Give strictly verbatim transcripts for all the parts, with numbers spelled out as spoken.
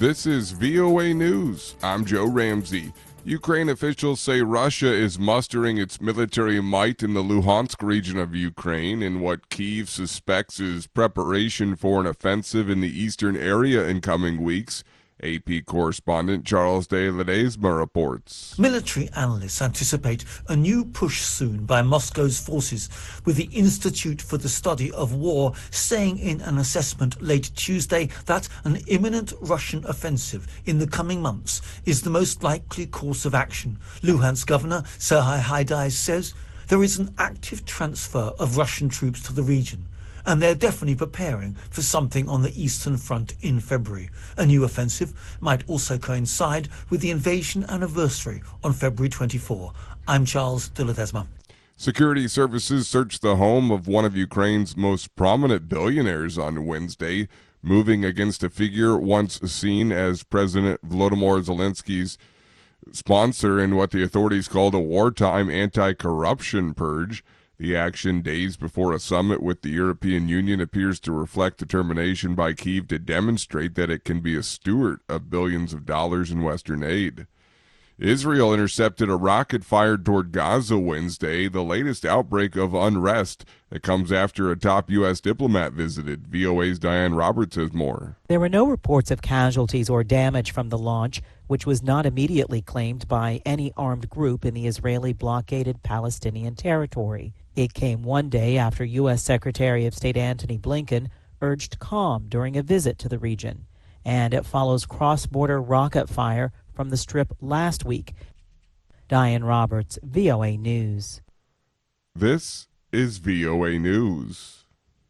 This is V O A News. I'm Joe Ramsey. Ukraine officials say Russia is mustering its military might in the Luhansk region of Ukraine in what Kyiv suspects is preparation for an offensive in the eastern area in coming weeks. A P correspondent Charles de Ledesma reports. Military analysts anticipate a new push soon by Moscow's forces, with the Institute for the Study of War saying in an assessment late Tuesday that an imminent Russian offensive in the coming months is the most likely course of action. Luhansk Governor Serhiy Haidai says there is an active transfer of Russian troops to the region, and they're definitely preparing for something on the Eastern Front in February. A new offensive might also coincide with the invasion anniversary on February twenty-fourth. I'm Charles de Ledesma. Security services searched the home of one of Ukraine's most prominent billionaires on Wednesday, moving against a figure once seen as President Volodymyr Zelensky's sponsor in what the authorities called a wartime anti-corruption purge. The action days before a summit with the European Union appears to reflect determination by Kyiv to demonstrate that it can be a steward of billions of dollars in Western aid. Israel intercepted a rocket fired toward Gaza Wednesday, the latest outbreak of unrest that comes after a top U S diplomat visited. V O A's Diane Roberts has more. There were no reports of casualties or damage from the launch, which was not immediately claimed by any armed group in the Israeli blockaded Palestinian territory. It came one day after U S Secretary of State Antony Blinken urged calm during a visit to the region, and it follows cross-border rocket fire from the Strip last week. Diane Roberts, V O A News. This is V O A News.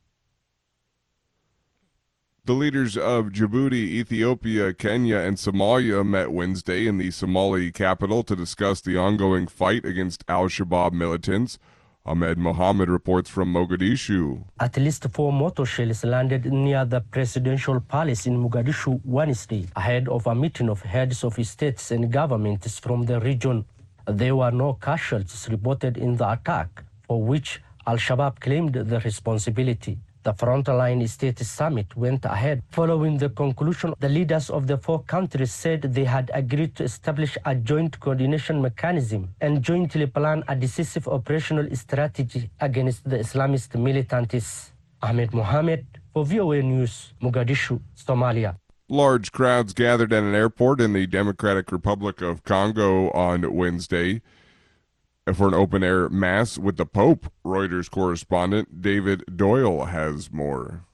The leaders of Djibouti, Ethiopia, Kenya, and Somalia met Wednesday in the Somali capital to discuss the ongoing fight against al-Shabaab militants. Ahmed Mohammed reports from Mogadishu. At least four mortar shells landed near the presidential palace in Mogadishu Wednesday, ahead of a meeting of heads of states and governments from the region. There were no casualties reported in the attack, for which al-Shabaab claimed the responsibility. The Frontline State Summit went ahead. Following the conclusion, the leaders of the four countries said they had agreed to establish a joint coordination mechanism and jointly plan a decisive operational strategy against the Islamist militantes. Ahmed Mohammed for V O A News, Mogadishu, Somalia. Large crowds gathered at an airport in the Democratic Republic of Congo on Wednesday for an open-air mass with the Pope. Reuters correspondent David Doyle has more.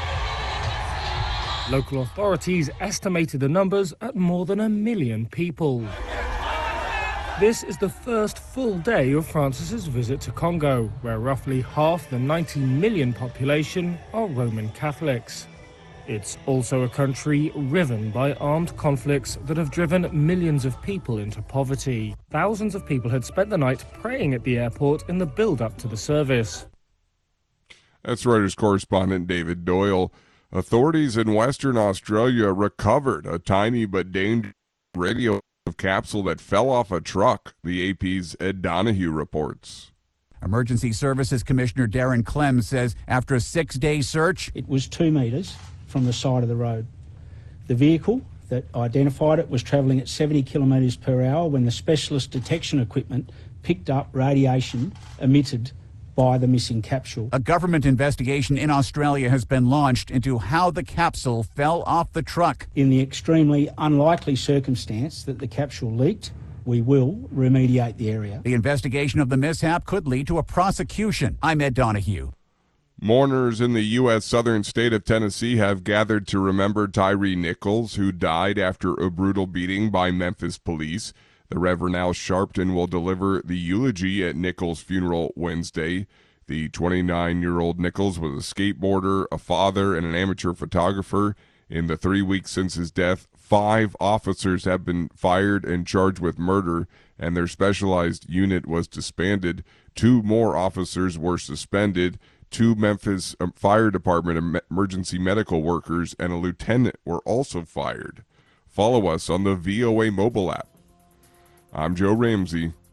Local authorities estimated the numbers at more than a million people. This is the first full day of Francis's visit to Congo, where roughly half the ninety million population are Roman Catholics. It's also a country riven by armed conflicts that have driven millions of people into poverty. Thousands of people had spent the night praying at the airport in the build-up to the service. That's Reuters correspondent David Doyle. Authorities in Western Australia recovered a tiny but dangerous radio capsule that fell off a truck, the A P's Ed Donahue reports. Emergency Services Commissioner Darren Clems says after a six-day search, it was two metres from the side of the road. The vehicle that identified it was travelling at seventy kilometres per hour when the specialist detection equipment picked up radiation emitted by the missing capsule. A government investigation in Australia has been launched into how the capsule fell off the truck. In the extremely unlikely circumstance that the capsule leaked, we will remediate the area. The investigation of the mishap could lead to a prosecution. I'm Ed Donahue. Mourners in the U S southern state of Tennessee have gathered to remember Tyree Nichols, who died after a brutal beating by Memphis police. The Reverend Al Sharpton will deliver the eulogy at Nichols' funeral Wednesday. The twenty-nine-year-old Nichols was a skateboarder, a father, and an amateur photographer. In the three weeks since his death, five officers have been fired and charged with murder, and their specialized unit was disbanded. Two more officers were suspended. Two Memphis Fire Department emergency medical workers and a lieutenant were also fired. Follow us on the V O A mobile app. I'm Joe Ramsey.